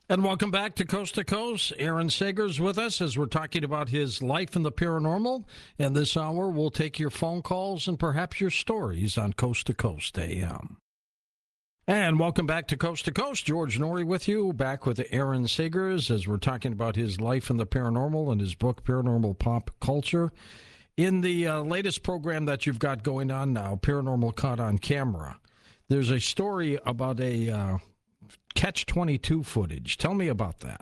And welcome back to Coast to Coast. Aaron Sager's with us as we're talking about his life in the paranormal. And this hour, we'll take your phone calls and perhaps your stories on Coast to Coast AM. And welcome back to Coast. George Noory with you, back with Aaron Sagers as we're talking about his life in the paranormal and his book, Paranormal Pop Culture. In the latest program that you've got going on now, Paranormal Caught on Camera, there's a story about a Catch-22 footage. Tell me about that.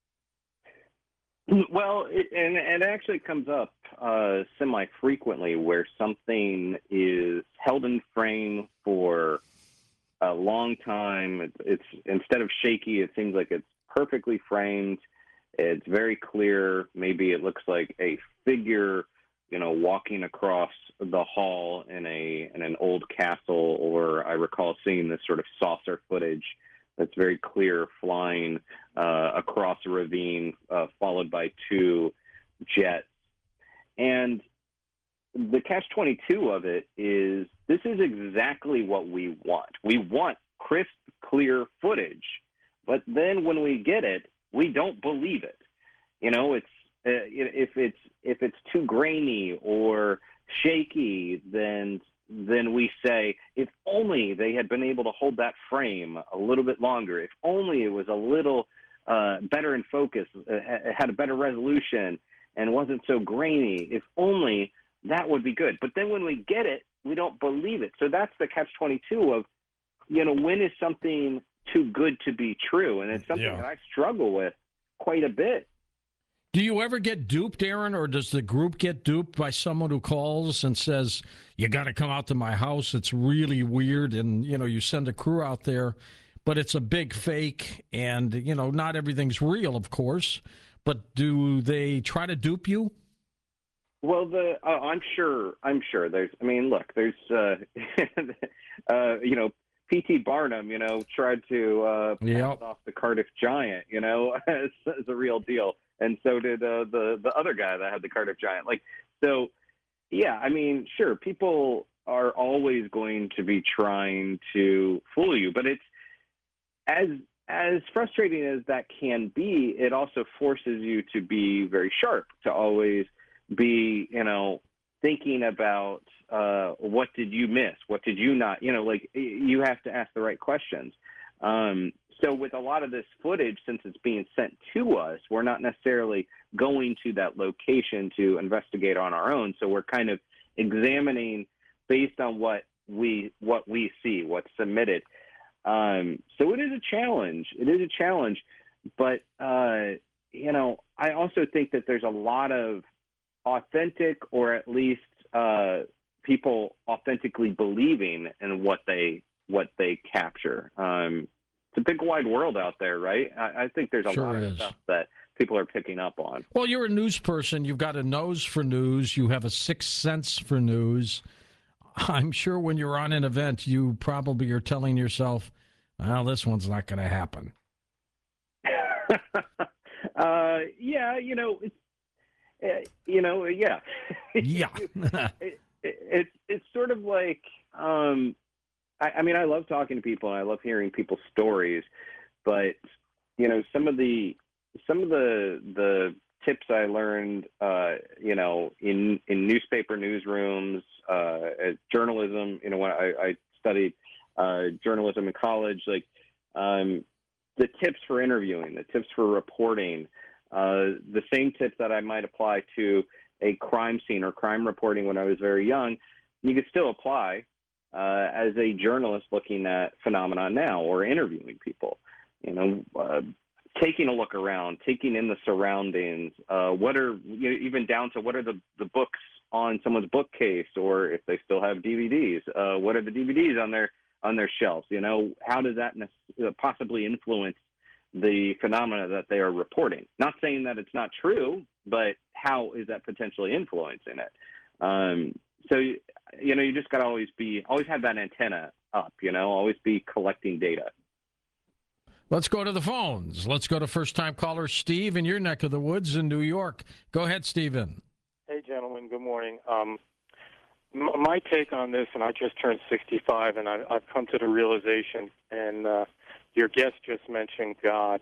Well, it actually comes up semi-frequently where something is held in frame for a long time. It's instead of shaky, it seems like it's perfectly framed. It's very clear. Maybe it looks like a figure, walking across the hall in an old castle, or I recall seeing this sort of saucer footage that's very clear, flying across a ravine, followed by two jets. And the catch-22 of it is, this is exactly what we want. We want crisp, clear footage, but then when we get it, we don't believe it. If it's too grainy or shaky, then we say, if only they had been able to hold that frame a little bit longer, if only it was a little better in focus, had a better resolution, and wasn't so grainy, if only that would be good. But then when we get it, we don't believe it. So that's the catch-22 of, when is something too good to be true? And it's something that I struggle with quite a bit. Do you ever get duped, Aaron, or does the group get duped by someone who calls and says, you got to come out to my house, it's really weird, and, you send a crew out there, but it's a big fake, and, not everything's real, of course, but do they try to dupe you? Well, I'm sure there's, P.T. Barnum, tried to pass off the Cardiff Giant, as a real deal. And so did the other guy that had the Cardiff Giant. Sure, people are always going to be trying to fool you, but it's as frustrating as that can be, it also forces you to be very sharp, to always be, thinking about what did you miss? What did you not, you have to ask the right questions. So with a lot of this footage, since it's being sent to us, we're not necessarily going to that location to investigate on our own. So we're kind of examining based on what we see, what's submitted. So it is a challenge. But, I also think that there's a lot of authentic, or at least people authentically believing in what they capture. It's a big wide world out there, right? I think there's a lot of stuff that people are picking up on. Well, you're a news person. You've got a nose for news. You have a sixth sense for news. I'm sure when you're on an event, you probably are telling yourself, well, this one's not going to happen. Yeah. It's sort of like, I love talking to people and I love hearing people's stories, but some of the tips I learned, in newspaper newsrooms, journalism, when I studied journalism in college, the tips for interviewing, the tips for reporting, the same tips that I might apply to a crime scene or crime reporting when I was very young, you could still apply as a journalist looking at phenomena now, or interviewing people, taking a look around, taking in the surroundings, what are, even down to what are the books on someone's bookcase, or if they still have DVDs, what are the DVDs on their shelves? How does that possibly influence the phenomena that they are reporting? Not saying that it's not true, but how is that potentially influencing it? So, you just got to always have that antenna up, always be collecting data. Let's go to the phones. Let's go to first-time caller Steve in your neck of the woods in New York. Go ahead, Stephen. Hey, gentlemen. Good morning. My take on this, and I just turned 65, and I've come to the realization, and your guest just mentioned God.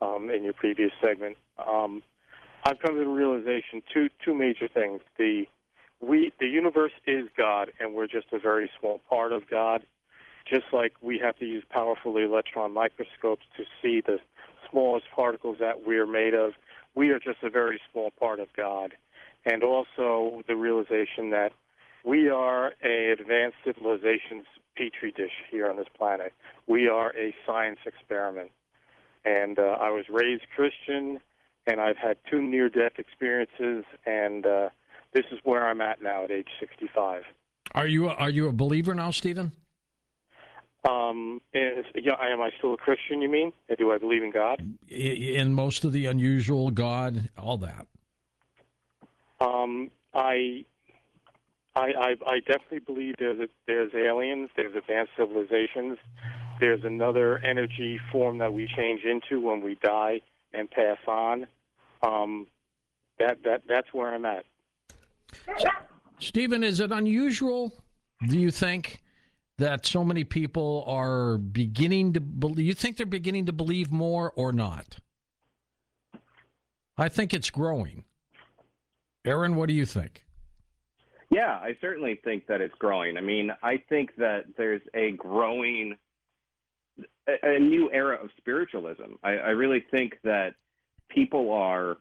in your previous segment. I've come to the realization two major things. The universe is God, and we're just a very small part of God. Just like we have to use powerful electron microscopes to see the smallest particles that we're made of, we are just a very small part of God. And also the realization that we are an advanced civilization's petri dish here on this planet. We are a science experiment. And I was raised Christian, and I've had 2 near-death experiences, and this is where I'm at now at age 65. Are you a believer now, Stephen? Am I still a Christian, you mean? Do I believe in God? In most of the unusual, God, all that. I definitely believe there's aliens, there's advanced civilizations, there's another energy form that we change into when we die and pass on. That's where I'm at. Stephen, is it unusual, do you think, that so many people are beginning to believe? You think they're beginning to believe more or not? I think it's growing. Aaron, what do you think? Yeah, I certainly think that it's growing. I mean, I think that there's a new era of spiritualism. I really think that people are,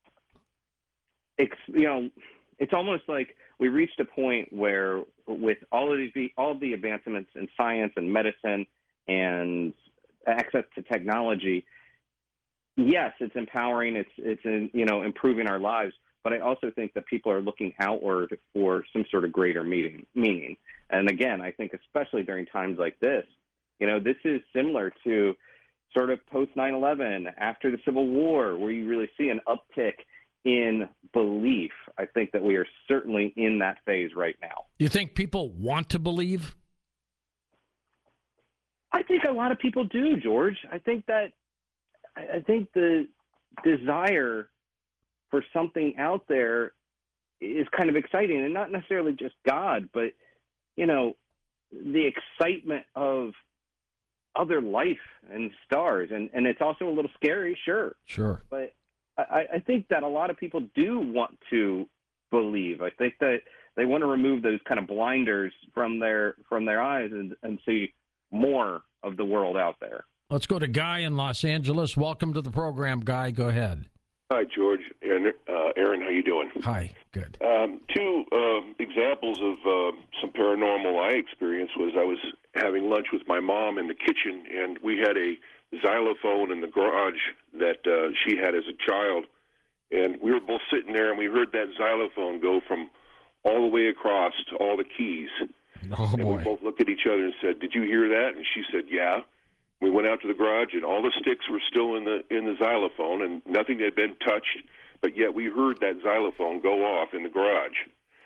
it's almost like we reached a point where, with all of the advancements in science and medicine and access to technology, yes, it's empowering. It's improving our lives. But I also think that people are looking outward for some sort of greater meaning. And again, I think especially during times like this, this is similar to sort of post 9/11, after the Civil War, where you really see an uptick in belief. I think that we are certainly in that phase right now. You think people want to believe? I think a lot of people do, George. I think the desire for something out there is kind of exciting, and not necessarily just God, but the excitement of other life and stars, and it's also a little scary, sure, but I think that a lot of people do want to believe. I think that they want to remove those kind of blinders from their eyes and see more of the world out there. Let's go to Guy in Los Angeles. Welcome to the program, Guy. Go ahead. Hi, George and Aaron. How you doing? Hi. Good. 2 examples of some paranormal I experienced was I was having lunch with my mom in the kitchen, and we had a xylophone in the garage that she had as a child, and we were both sitting there, and we heard that xylophone go from all the way across to all the keys. Oh, and boy. we both looked at each other and said, "Did you hear that?" And she said, "Yeah." We went out to the garage, and all the sticks were still in the xylophone, and nothing had been touched, but yet we heard that xylophone go off in the garage.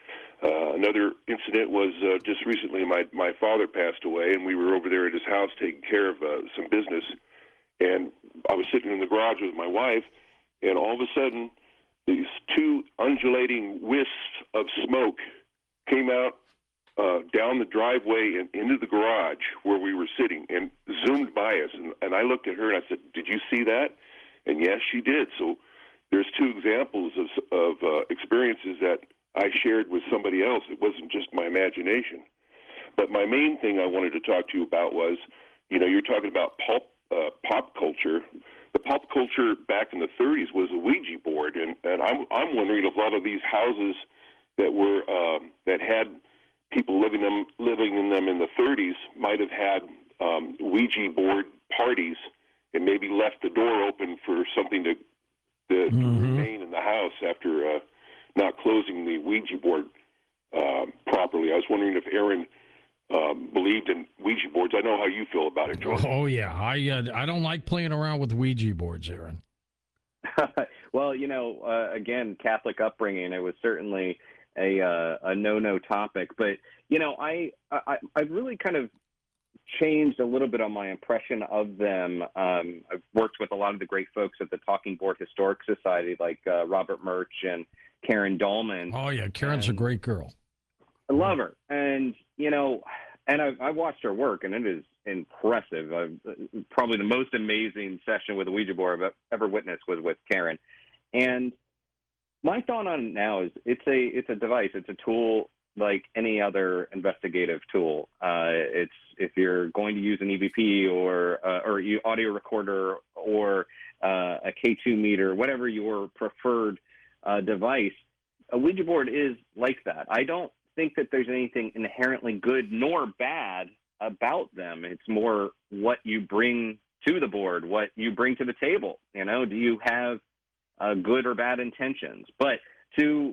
Another incident was just recently. My father passed away, and we were over there at his house taking care of some business, and I was sitting in the garage with my wife, and all of a sudden, these 2 undulating wisps of smoke came out down the driveway and into the garage where we were sitting and zoomed by us. And I looked at her and I said, "Did you see that?" And yes, she did. So there's 2 examples of experiences that I shared with somebody else. It wasn't just my imagination. But my main thing I wanted to talk to you about was, you're talking about pop culture. The pop culture back in the 30s was a Ouija board. And I'm wondering if a lot of these houses that were that had people living in them in the 30s might have had Ouija board parties and maybe left the door open for something to remain in the house after not closing the Ouija board properly. I was wondering if Aaron believed in Ouija boards. I know how you feel about it, George. Oh, yeah. I don't like playing around with Ouija boards, Aaron. Well, again, Catholic upbringing, it was certainly a no topic, but I've really kind of changed a little bit on my impression of them. I've worked with a lot of the great folks at the Talking Board Historic Society, like Robert Murch and Karen Dahlman. Oh yeah, Karen's a great girl. I love her, and and I've watched her work, and it is impressive. Probably the most amazing session with a Ouija board I've ever witnessed was with Karen. And my thought on it now is it's a device, it's a tool like any other investigative tool. It's if you're going to use an EVP or audio recorder or a K2 meter, whatever your preferred device, a Ouija board is like that. I don't think that there's anything inherently good nor bad about them. It's more what you bring to the board, what you bring to the table. You know, do you have good or bad intentions? But to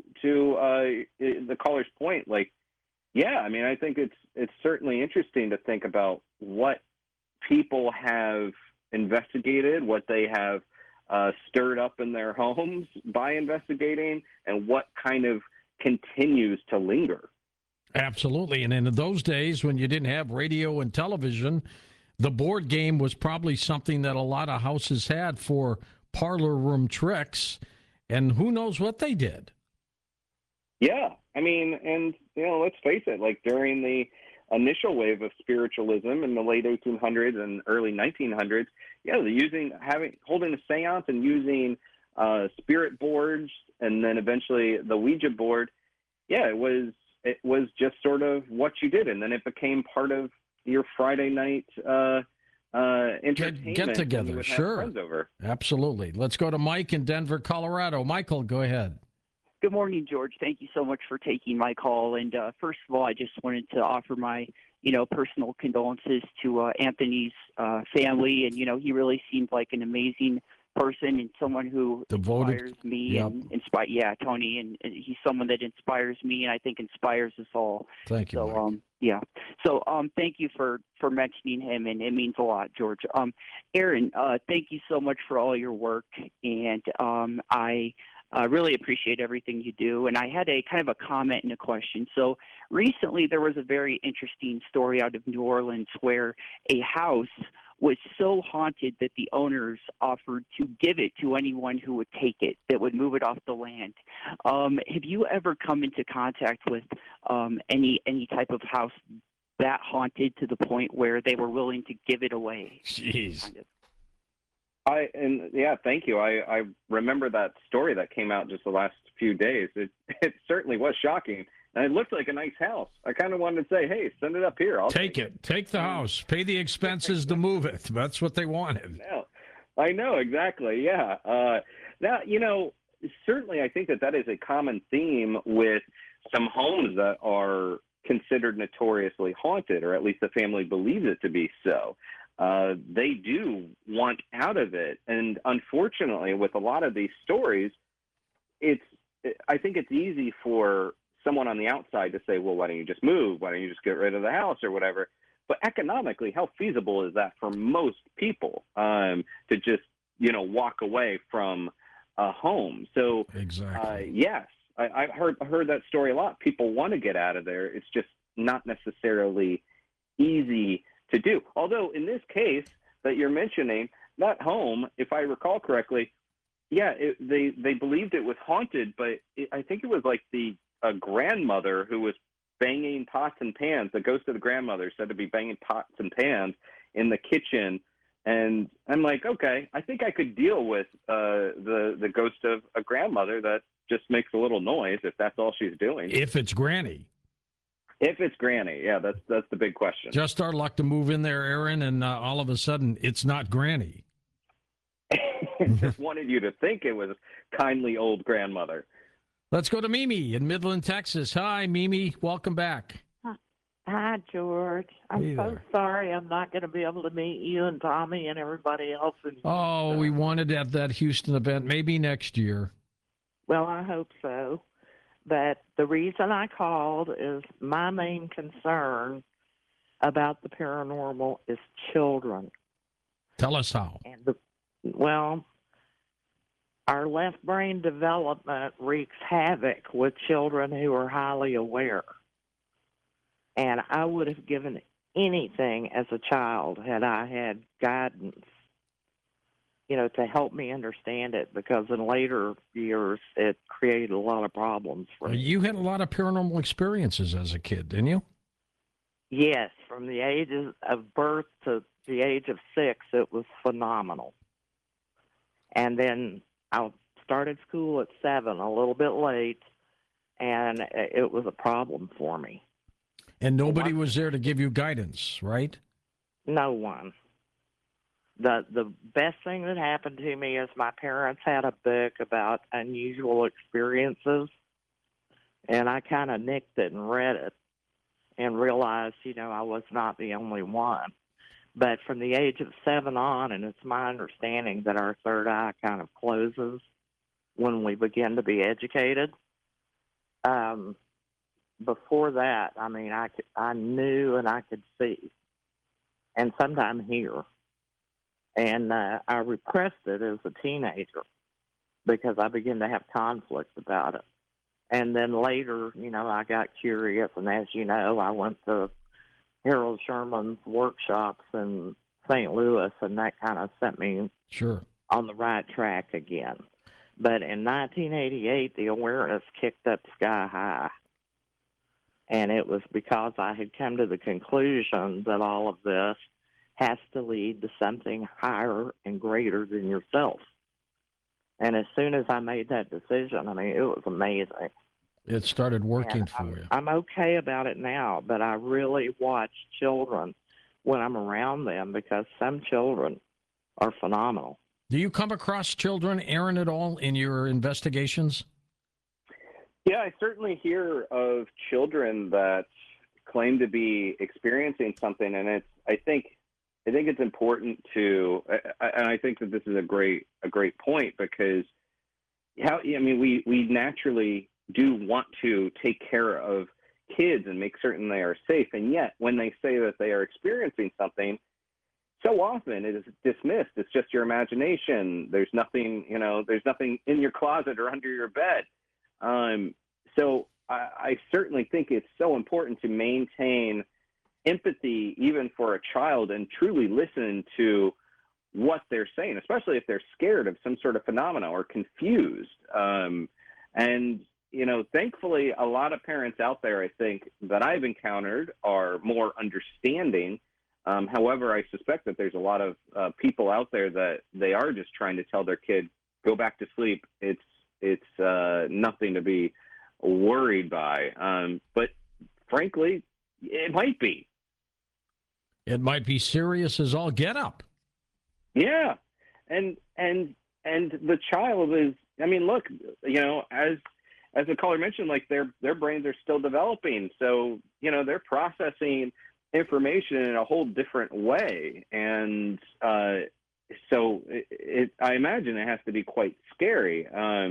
the caller's point, like, yeah, I mean, I think it's certainly interesting to think about what people have investigated, what they have stirred up in their homes by investigating, and what kind of continues to linger. Absolutely. And in those days when you didn't have radio and television, the board game was probably something that a lot of houses had for parlor room tricks, and who knows what they did. Yeah, I mean, and, you know, let's face it, like during the initial wave of spiritualism in the late 1800s and early 1900s, yeah, holding a seance and using spirit boards, and then eventually the Ouija board, yeah, it was just sort of what you did, and then it became part of your Friday night entertainment. Get together, sure. Friends over. Absolutely. Let's go to Mike in Denver, Colorado. Michael, go ahead. Good morning, George. Thank you so much for taking my call. And first of all, I just wanted to offer my, personal condolences to Anthony's family. And, he really seems like an amazing person and someone who inspires me. Yep. And Tony, and he's someone that inspires me, and I think inspires us all. Thank you. So, So, thank you for mentioning him, and it means a lot, George. Aaron, thank you so much for all your work, and I really appreciate everything you do. And I had a kind of a comment and a question. So recently there was a very interesting story out of New Orleans where a house was so haunted that the owners offered to give it to anyone who would take it, that would move it off the land. Have you ever come into contact with any type of house that haunted to the point where they were willing to give it away? Jeez. Kind of. Thank you. I remember that story that came out just the last few days. It certainly was shocking, and it looked like a nice house. I kind of wanted to say, hey, send it up here. I'll take it. Take the house. Pay the expenses to move it. That's what they wanted. I know exactly. Yeah. Now, certainly, I think that is a common theme with some homes that are considered notoriously haunted, or at least the family believes it to be so. They do want out of it. And unfortunately, with a lot of these stories, I think it's easy for someone on the outside to say, well, why don't you just move? Why don't you just get rid of the house or whatever? But economically, how feasible is that for most people to just, walk away from a home? So, exactly. Yes, I've heard that story a lot. People want to get out of there. It's just not necessarily easy to do. Although in this case that you're mentioning, that home, if I recall correctly, they believed it was haunted, but I think it was like a grandmother who was banging pots and pans. The ghost of the grandmother said to be banging pots and pans in the kitchen. And I'm like, okay, I think I could deal with the ghost of a grandmother that just makes a little noise if that's all she's doing. If it's Granny. If it's Granny, yeah, that's the big question. Just our luck to move in there, Aaron, and all of a sudden it's not Granny. Just wanted you to think it was kindly old grandmother. Let's go to Mimi in Midland, Texas. Hi, Mimi. Welcome back. Hi, George. I'm so sorry I'm not going to be able to meet you and Tommy and everybody else. We wanted at that Houston event, maybe next year. Well, I hope so. But the reason I called is my main concern about the paranormal is children. Tell us how. Our left brain development wreaks havoc with children who are highly aware. And I would have given anything as a child had I had guidance, to help me understand it, because in later years it created a lot of problems for me. You had a lot of paranormal experiences as a kid, didn't you? Yes, from the ages of birth to the age of 6, it was phenomenal. And then I started school at 7, a little bit late, and it was a problem for me. And nobody was there to give you guidance, right? No one. The best thing that happened to me is my parents had a book about unusual experiences, and I kind of nicked it and read it and realized, I was not the only one. But from the age of 7 on, and it's my understanding that our third eye kind of closes when we begin to be educated. Before that, I knew and I could see, and sometimes hear. And I repressed it as a teenager because I began to have conflict about it. And then later, I got curious, and as you know, I went to Harold Sherman's workshops in St. Louis, and that kind of set me on the right track again. But in 1988, the awareness kicked up sky high. And it was because I had come to the conclusion that all of this has to lead to something higher and greater than yourself. And as soon as I made that decision, it was amazing. It started working for you. I'm okay about it now, but I really watch children when I'm around them because some children are phenomenal. Do you come across children, Aaron, at all in your investigations? Yeah, I certainly hear of children that claim to be experiencing something, and I think it's important to, and I think that this is a great point because we naturally do want to take care of kids and make certain they are safe, and yet when they say that they are experiencing something, so often it is dismissed. It's just your imagination. There's nothing in your closet or under your bed. So I certainly think it's so important to maintain empathy even for a child and truly listen to what they're saying, especially if they're scared of some sort of phenomena or confused. And thankfully, a lot of parents out there, I think, that I've encountered are more understanding. However, I suspect that there's a lot of people out there that they are just trying to tell their kid, go back to sleep. It's nothing to be worried by. But frankly, it might be. It might be serious as all get up. Yeah. And the child is, look, as the caller mentioned, like their brains are still developing. So, they're processing information in a whole different way. And so I imagine it has to be quite scary.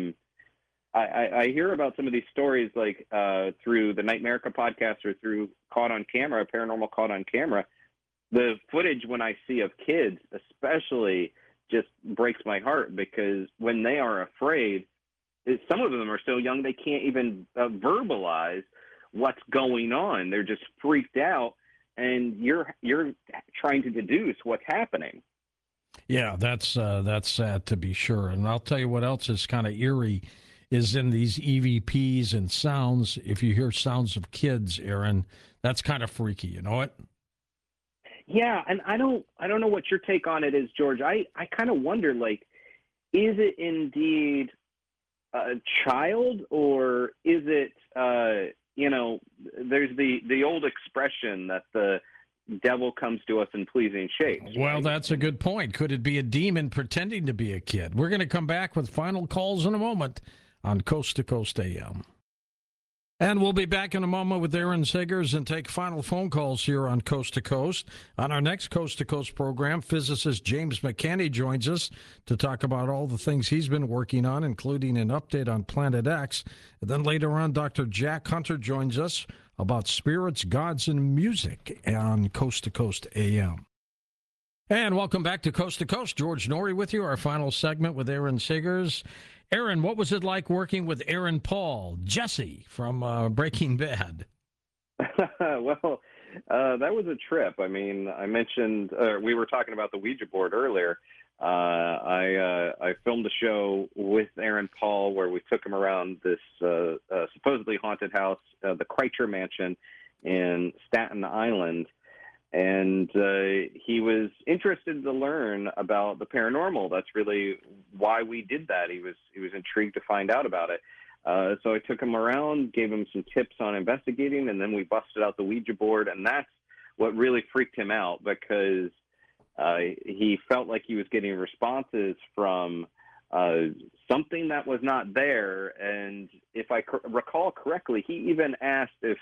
I hear about some of these stories like through the Nightmerica podcast or through Caught on Camera, Paranormal Caught on Camera. The footage when I see of kids especially just breaks my heart because when they are afraid, some of them are so young they can't even verbalize what's going on. They're just freaked out, and you're trying to deduce what's happening. Yeah, that's sad to be sure. And I'll tell you what else is kind of eerie is in these EVPs and sounds. If you hear sounds of kids, Aaron, that's kind of freaky. You know it? Yeah, and I don't know what your take on it is, George. I kind of wonder, like, is it indeed a child, or is it there's the old expression that the devil comes to us in pleasing shapes. Well, that's a good point. Could it be a demon pretending to be a kid? We're going to come back with final calls in a moment on Coast to Coast AM. And we'll be back in a moment with Aaron Sagers and take final phone calls here on Coast to Coast. On our next Coast to Coast program, physicist James McCanney joins us to talk about all the things he's been working on, including an update on Planet X. And then later on, Dr. Jack Hunter joins us about spirits, gods, and music on Coast to Coast AM. And welcome back to Coast to Coast. George Noory with you, our final segment with Aaron Sagers. Aaron, what was it like working with Aaron Paul, Jesse from Breaking Bad? Well, that was a trip. I mean, I mentioned we were talking about the Ouija board earlier. I filmed a show with Aaron Paul where we took him around this supposedly haunted house, the Kreitzer Mansion in Staten Island. And he was interested to learn about the paranormal. That's really why we did that. He was intrigued to find out about it. So I took him around, gave him some tips on investigating, and then we busted out the Ouija board. And that's what really freaked him out, because he felt like he was getting responses from something that was not there. And if I recall correctly, he even asked if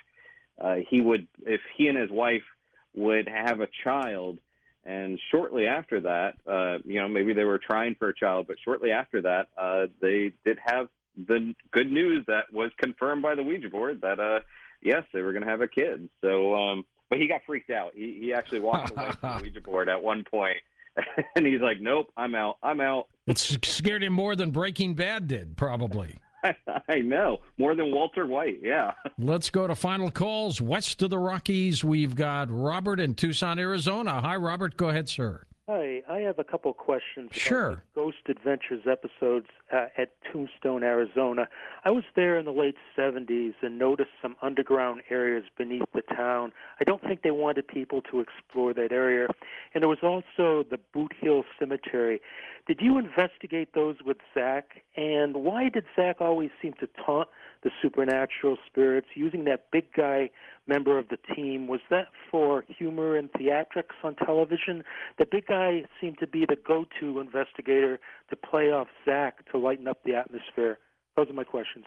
he and his wife would have a child. And shortly after that, maybe they were trying for a child, but shortly after that, they did have the good news that was confirmed by the Ouija board that, yes, they were going to have a kid. So, but he got freaked out. He actually walked away from the Ouija board at one point, and he's like, nope, I'm out. It scared him more than Breaking Bad did, probably. I know. More than Walter White, yeah. Let's go to final calls. West of the Rockies, we've got Robert in Tucson, Arizona. Hi, Robert. Go ahead, sir. Hi. I have a couple questions Sure. about the Ghost Adventures episodes at Tombstone, Arizona. I was there in the late 70s and noticed some underground areas beneath the town. I don't think they wanted people to explore that area. And there was also the Boot Hill Cemetery. Did you investigate those with Zach? And why did Zach always seem to taunt the supernatural spirits using that big guy member of the team? Was that for humor and theatrics on television? The big guy seemed to be the go-to investigator to play off Zach to lighten up the atmosphere. Those are my questions.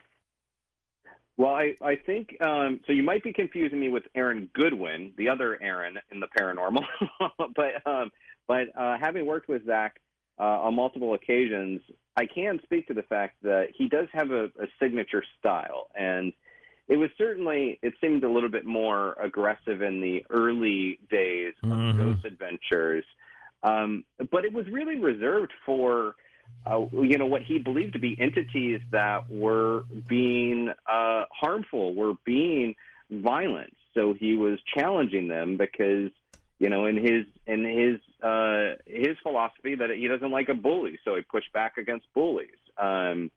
Well, I think so. You might be confusing me with Aaron Goodwin, the other Aaron in the paranormal. but having worked with Zach on multiple occasions, I can speak to the fact that he does have a signature style, and it seemed a little bit more aggressive in the early days of Ghost Adventures, but it was really reserved for what he believed to be entities that were being harmful, were being violent. So he was challenging them because, in his philosophy that he doesn't like a bully, so he pushed back against bullies. I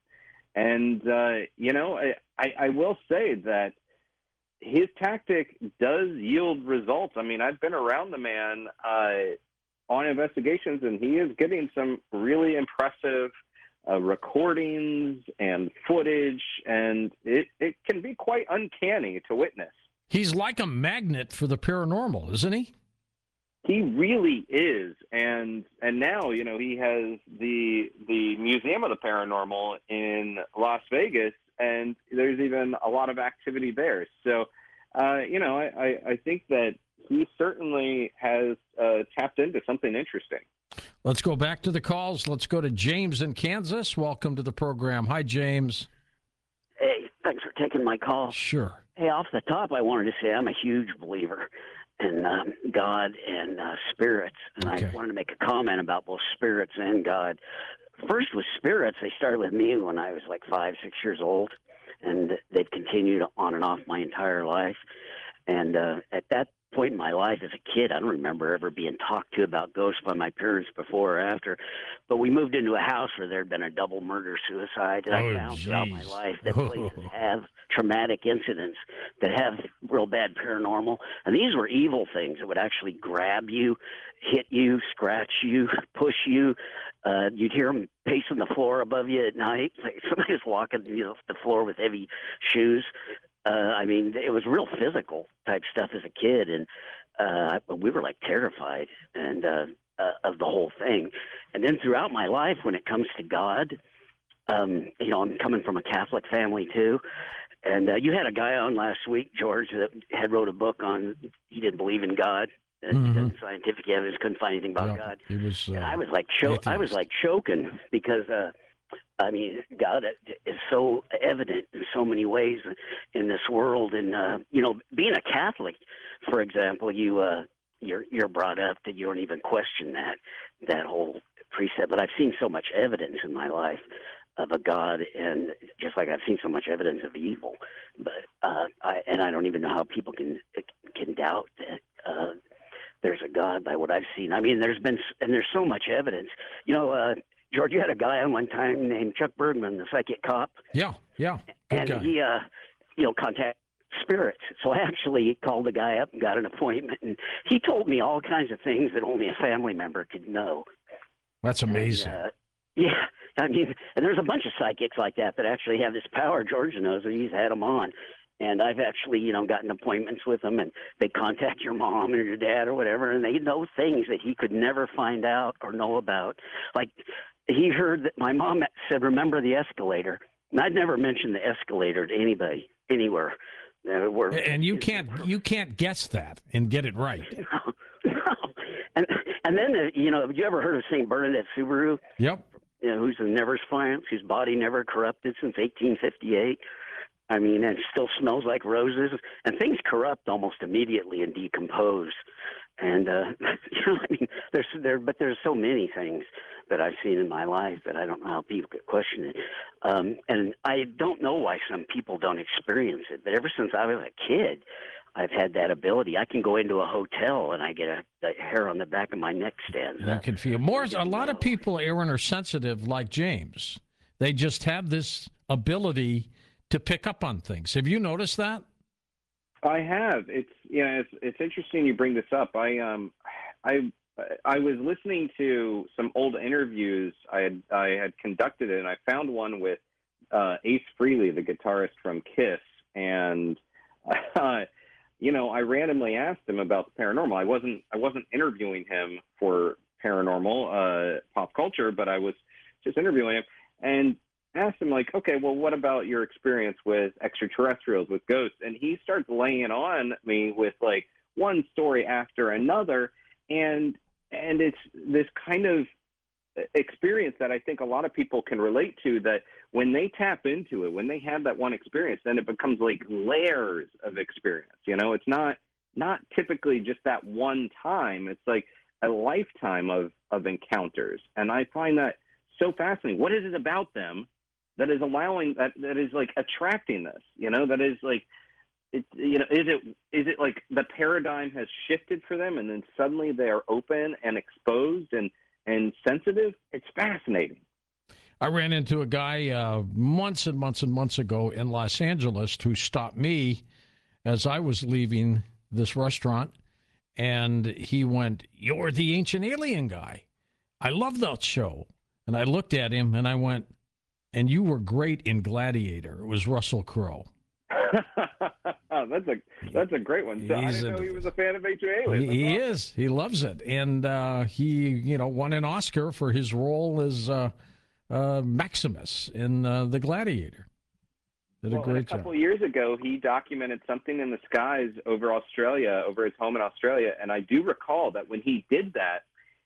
will say that his tactic does yield results. I mean, I've been around the man on investigations, and he is getting some really impressive recordings and footage, and it can be quite uncanny to witness. He's like a magnet for the paranormal, isn't he? He really is, and now he has the Museum of the Paranormal in Las Vegas, and there's even a lot of activity there. So, I think that he certainly has tapped into something interesting. Let's go back to the calls. Let's go to James in Kansas. Welcome to the program. Hi, James. Hey, thanks for taking my call. Sure. Hey, off the top, I wanted to say I'm a huge believer in God and spirits, and Okay. I wanted to make a comment about both spirits and God. First, with spirits, they started with me when I was like 5, 6 years old, and they've continued on and off my entire life. And at that point in my life as a kid, I don't remember ever being talked to about ghosts by my parents before or after. But we moved into a house where there had been a double murder-suicide, and I found throughout my life that places have traumatic incidents that have real bad paranormal. And these were evil things that would actually grab you, hit you, scratch you, push you. You'd hear them pacing the floor above you at night. Like somebody was walking the floor with heavy shoes. I mean, it was real physical type stuff as a kid, and we were like terrified and of the whole thing. And then throughout my life, when it comes to God, I'm coming from a Catholic family too. And you had a guy on last week, George, that had wrote a book on he didn't believe in God. Scientific evidence, couldn't find anything about God. He was, and I was like choking because God is so evident in so many ways in this world. And being a Catholic, for example, you're brought up that you don't even question that whole precept. But I've seen so much evidence in my life of a God, and just like I've seen so much evidence of evil. But I don't even know how people can doubt that there's a God by what I've seen. I mean, there's so much evidence. George, you had a guy on one time named Chuck Bergman, the psychic cop. Yeah. Good and guy. he, contacted spirits. So I actually called the guy up and got an appointment, and he told me all kinds of things that only a family member could know. That's amazing. And, yeah, I mean, and there's a bunch of psychics like that actually have this power. George knows that he's had them on. And I've actually, gotten appointments with them, and they contact your mom or your dad or whatever, and they know things that he could never find out or know about. Like, he heard that my mom said, "Remember the escalator?" And I'd never mentioned the escalator to anybody anywhere. And you can't guess that and get it right. No. And then, have you ever heard of St. Bernadette Subaru? Yep. Who's the Nevers client, whose body never corrupted since 1858. I mean, and it still smells like roses, and things corrupt almost immediately and decompose. And I mean, there's so many things that I've seen in my life that I don't know how people could question it. And I don't know why some people don't experience it. But ever since I was a kid, I've had that ability. I can go into a hotel and I get the hair on the back of my neck stands up. You can feel more. A lot of people, Aaron, are sensitive, like James. They just have this ability to pick up on things. Have you noticed that? I have. It's interesting you bring this up. I was listening to some old interviews I had conducted, and I found one with Ace Frehley, the guitarist from Kiss, and I randomly asked him about the paranormal. I wasn't interviewing him for paranormal pop culture, but I was just interviewing him and asked him, like, okay, well, what about your experience with extraterrestrials, with ghosts? And he starts laying on me with like one story after another, and it's this kind of experience that I think a lot of people can relate to, that when they tap into it, when they have that one experience, then it becomes like layers of experience. It's not typically just that one time. It's like a lifetime of encounters. And I find that so fascinating. What is it about them that is allowing that is like attracting this, that is like, is it like the paradigm has shifted for them and then suddenly they are open and exposed and sensitive? It's fascinating. I ran into a guy months and months and months ago in Los Angeles who stopped me as I was leaving this restaurant, and he went, "You're the Ancient Alien guy. I love that show." And I looked at him and I went, "And you were great in Gladiator." It was Russell Crowe. That's a great one. So I didn't know he was a fan of Ancient Aliens. He is. He loves it, and he won an Oscar for his role as Maximus in the Gladiator. Did a great job. A couple of years ago, he documented something in the skies over Australia, over his home in Australia, and I do recall that when he did that,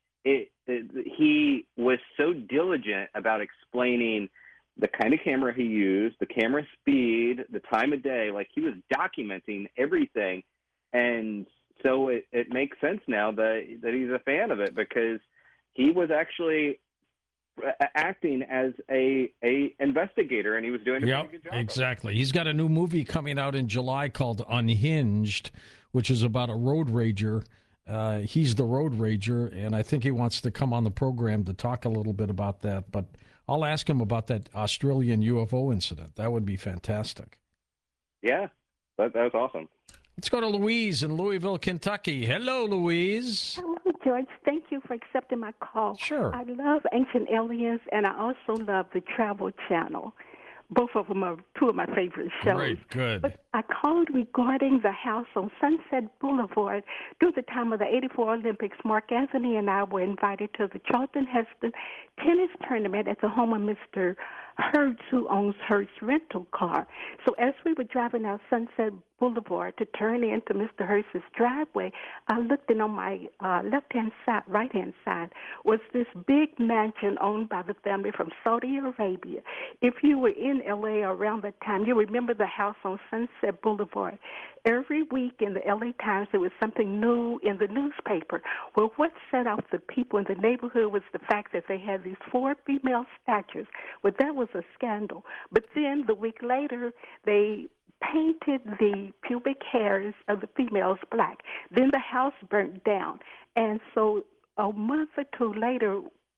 he was so diligent about explaining the kind of camera he used, the camera speed, the time of day. Like, he was documenting everything, and so it makes sense now that he's a fan of it, because he was actually acting as a investigator, and he was doing a pretty good job. Exactly. He's got a new movie coming out in July called Unhinged, which is about a road rager. He's the road rager, and I think he wants to come on the program to talk a little bit about that. But I'll ask him about that Australian UFO incident. That would be fantastic. Yeah, that was awesome. Let's go to Louise in Louisville, Kentucky. Hello, Louise. Hello, George. Thank you for accepting my call. Sure. I love Ancient Aliens, and I also love the Travel Channel. Both of them are two of my favorite shows. Great, good. But I called regarding the house on Sunset Boulevard. During the time of the '84 Olympics, Mark Anthony and I were invited to the Charlton Heston tennis tournament at the home of Mr. Hertz, who owns Hertz Rental Car. So as we were driving out Sunset Boulevard to turn into Mr. Hertz's driveway, I looked, and on my right-hand side, was this big mansion owned by the family from Saudi Arabia. If you were in L.A. around that time, you remember the house on Sunset Boulevard. Every week in the L.A. Times, there was something new in the newspaper. Well, what set off the people in the neighborhood was the fact that they had these 4 female statues. Well, that was a scandal. But then the week later, they painted the pubic hairs of the females black. Then the house burnt down. And so a month or two later,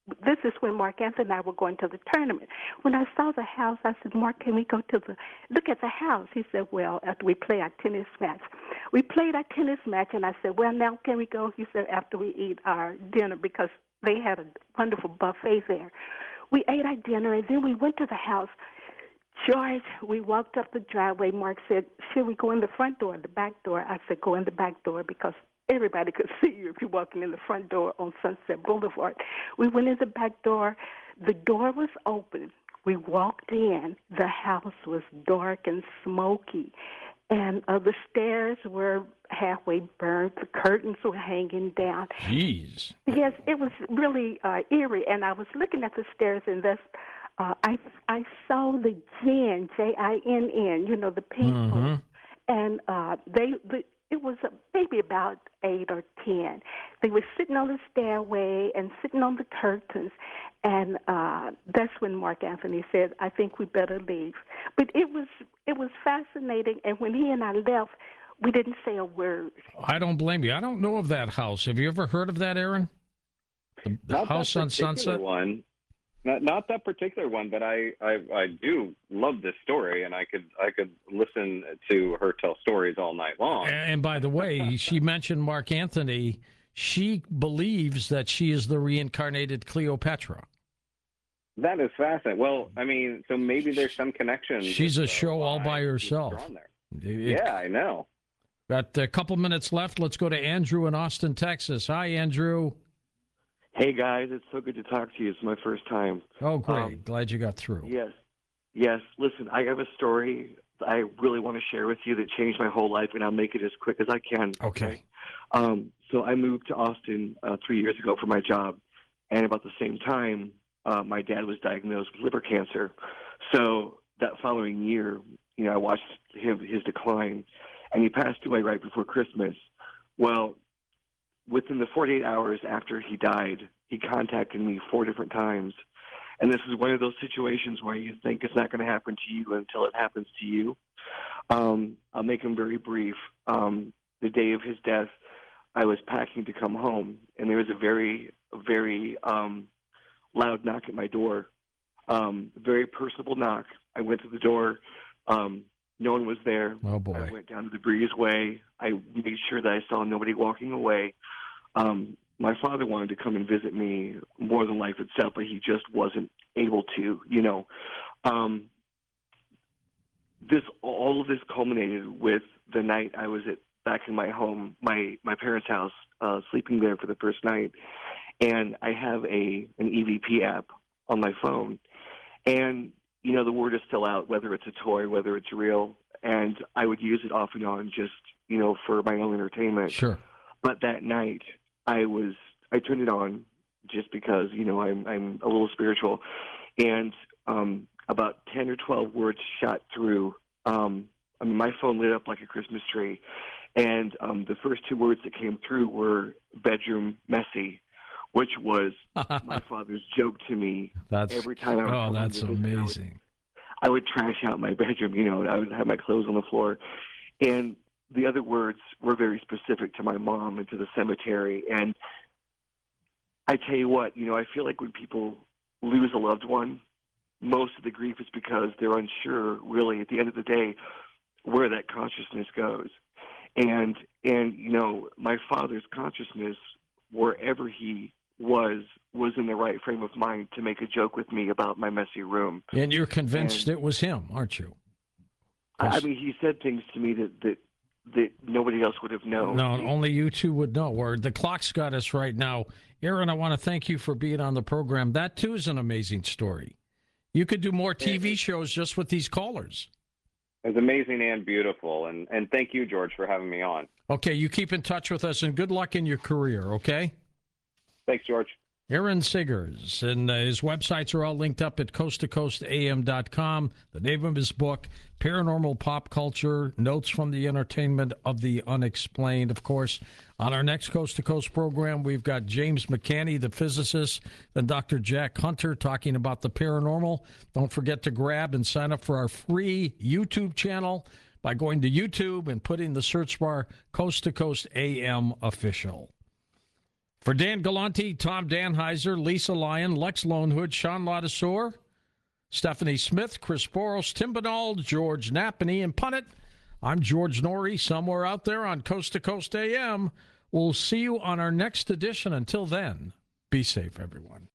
this is when Mark Anthony and I were going to the tournament. When I saw the house, I said, Mark, can we go to look at the house? He said, well, after we play our tennis match. We played our tennis match, and I said, well, now can we go? He said, after we eat our dinner, because they had a wonderful buffet there. We ate our dinner, and then we went to the house. George, we walked up the driveway. Mark said, should we go in the front door or the back door? I said, go in the back door, because everybody could see you if you're walking in the front door on Sunset Boulevard. We went in the back door. The door was open. We walked in. The house was dark and smoky, and the stairs were halfway burnt. The curtains were hanging down. Jeez. Yes, it was really eerie, and I was looking at the stairs, and I saw the Jinn, Jinn, you know, the people, and it was maybe about 8 or 10. They were sitting on the stairway and sitting on the curtains, and that's when Mark Anthony said, I think we better leave. But it was fascinating, and when he and I left, we didn't say a word. I don't blame you. I don't know of that house. Have you ever heard of that, Aaron? The house on Sunset? One. Not that particular one, but I do love this story, and I could listen to her tell stories all night long. And by the way, she mentioned Mark Anthony. She believes that she is the reincarnated Cleopatra. That is fascinating. Well, I mean, so maybe there's some connection. She's a show all by herself. Yeah, I know. Got a couple minutes left. Let's go to Andrew in Austin, Texas. Hi, Andrew. Hey, guys. It's so good to talk to you. It's my first time. Oh, great. Glad you got through. Yes. Listen, I have a story that I really want to share with you that changed my whole life, and I'll make it as quick as I can. Okay. So I moved to Austin 3 years ago for my job, and about the same time, my dad was diagnosed with liver cancer. So that following year, you know, I watched his decline, and he passed away right before Christmas. Well, within the 48 hours after he died, he contacted me 4 different times. And this is one of those situations where you think it's not going to happen to you until it happens to you. I'll make him very brief. The day of his death, I was packing to come home, and there was a very, very loud knock at my door. Very personable knock. I went to the door. No one was there. Oh, boy. I went down to the breezeway. I made sure that I saw nobody walking away. My father wanted to come and visit me more than life itself, but he just wasn't able to, you know. All of this culminated with the night I was back in my home, my parents' house, sleeping there for the first night. And I have an EVP app on my phone. And you know, the word is still out, whether it's a toy, whether it's real, and I would use it off and on just, you know, for my own entertainment. Sure. But that night, I turned it on just because, you know, I'm a little spiritual, and about 10 or 12 words shot through. I mean, my phone lit up like a Christmas tree, and the first 2 words that came through were bedroom messy, which was my father's joke to me every time I was that's amazing. I would trash out my bedroom, you know, I would have my clothes on the floor. And the other words were very specific to my mom and to the cemetery. And I tell you what, you know, I feel like when people lose a loved one, most of the grief is because they're unsure, really, at the end of the day, where that consciousness goes. And you know, my father's consciousness, wherever he was in the right frame of mind to make a joke with me about my messy room. And you're convinced it was him, aren't you? I mean, he said things to me that nobody else would have known. No, only you two would know. Or the clock's got us right now. Aaron, I want to thank you for being on the program. That, too, is an amazing story. You could do more TV shows just with these callers. It's amazing and beautiful. And thank you, George, for having me on. Okay, you keep in touch with us, and good luck in your career, okay? Thanks, George. Aaron Siggers, and his websites are all linked up at coasttocoastam.com. The name of his book, Paranormal Pop Culture, Notes from the Entertainment of the Unexplained. Of course, on our next Coast to Coast program, we've got James McCanney, the physicist, and Dr. Jack Hunter talking about the paranormal. Don't forget to grab and sign up for our free YouTube channel by going to YouTube and putting the search bar Coast to Coast AM Official. For Dan Galante, Tom Danheiser, Lisa Lyon, Lex Lonehood, Sean Ladouceur, Stephanie Smith, Chris Boros, Tim Bernald, George Knapp, and Ian Punnett, I'm George Norrie, somewhere out there on Coast to Coast AM. We'll see you on our next edition. Until then, be safe, everyone.